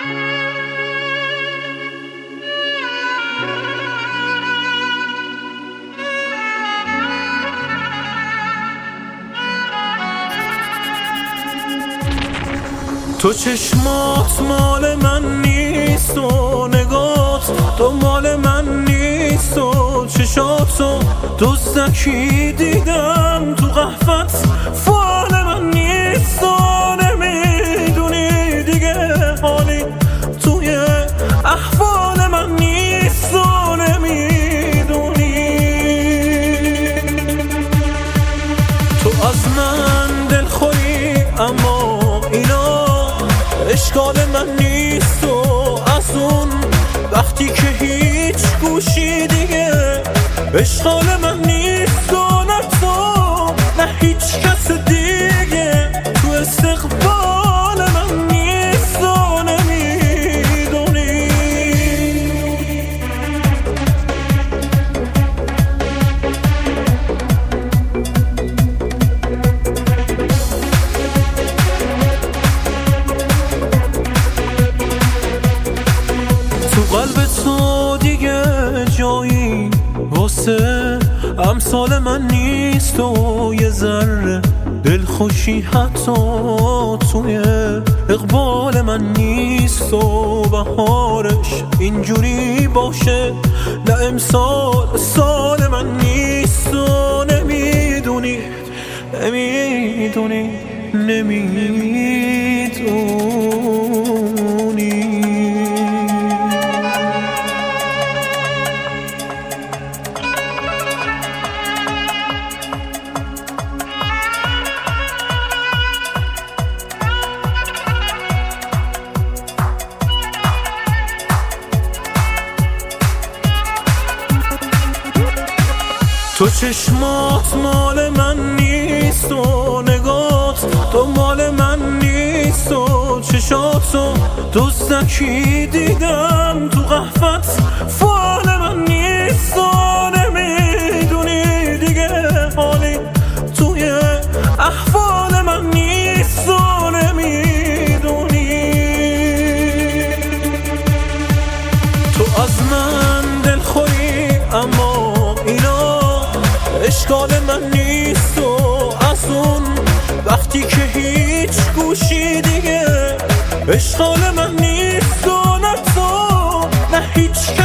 تو چشمات مال من نیست و نگات دنبال من نیست و چشاتو دزدکی دیدم تو قهوت فال من نیست و نمیدونی دیگه حالی توی احوال من نیست و نمیدونی تو از من دلخوری اما اینا اشکال من نیست و از اون وقتی که هیچ گوشی دیگه اشکال من نیست و نه تو نه هیچ کس دیگه تو استقبال من نیست و نمیدونی تو قلب تو دیگه جایی واسه امثال من نیست و یه ذره دلخوشی حتی توی اقبال من نیست و بهارش اینجوری باشه نه امسال سال من نیست و نمیدونی نمیدونی نمیدونی تو چشمات مال من نیست و نگات دنبال من نیست و چشاتو دزدکی دیدم تو قهوت فال من نیست و نمیدونی دیگه حالی توی احوال من نیست و نمیدونی تو از من دلخوری اما اینا اشکال من نیست و از اون وقتی که هیچ گوشی دیگه اشکال من نیست و نه تو نه هیچ